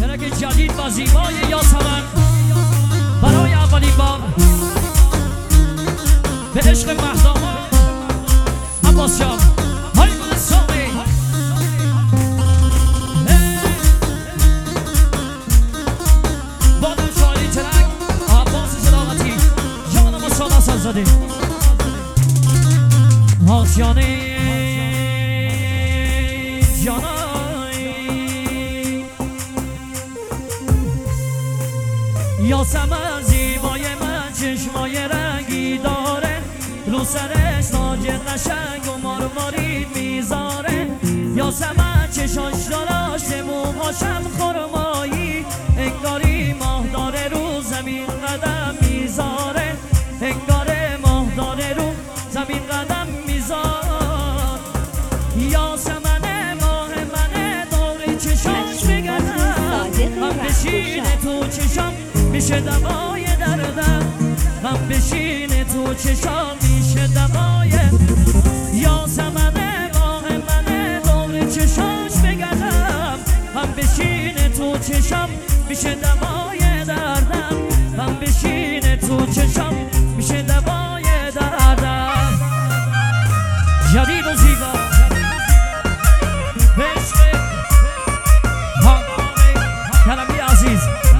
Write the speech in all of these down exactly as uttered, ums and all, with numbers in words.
ترک جدید و زیبای یاسمن برای اولین بار به عشق مهدامان عباس جان های گل سامی بادم شاعری ترک عباس صداقتی جان مصطفی حسن‌زاده آسیانه یاسمن زیبای من چشمای رنگی داره رو سرش تاج قشنگ و مروارید میذاره یاسمن چشاش دراشته موهاشم خرمایی انگاری ماه داره رو زمین قدم میذاره انگار ماه داره رو زمین قدم میذاره یاسمن ماه منه داره چشاش بگردم من بشینه تو چشام میشه دوای دردم من بشینه تو چشام میشه دوای یاسمن ماه منه دور چشاش بگردم من بشینه تو چشام میشه دوای دردم من بشینه تو چشام میشه دوای دردم جدید و زیبا عشق کلمی عزیز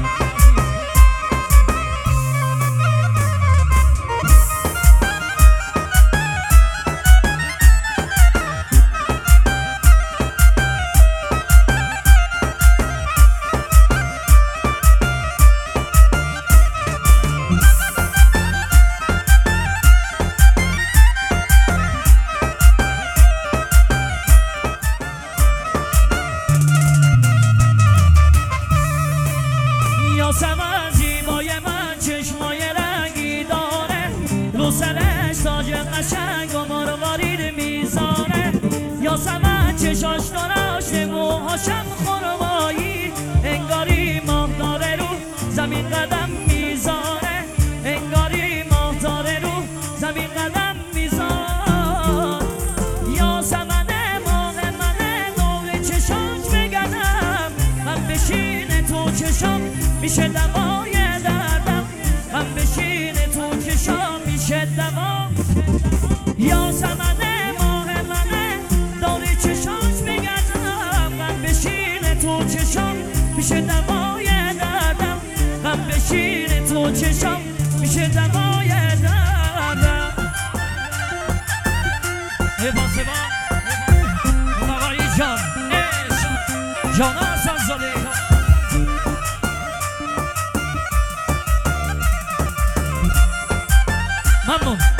یاسمن زیبای من چشمای رنگی داره رو سرش تاج قشنگ و مروارید میذاره یاسمن چشاش دراشته موهاشم خرمایی انگاری ماه داره رو زمین قدم میذاره انگاری ماه داره رو زمین قدم میذاره یاسمن ماه منه دور چشاش بگردم من بشینه تو چشام میشه دوای دردم من بشینه تو چشام میشه دوا یاسمن ماه منه داری چشاش بگردم من بشینه تو چشام میشه دوای دردم من بشینه تو چشام میشه دوای دردم هبا سبا مقایی جان عشق جان حسن‌زاده ممنون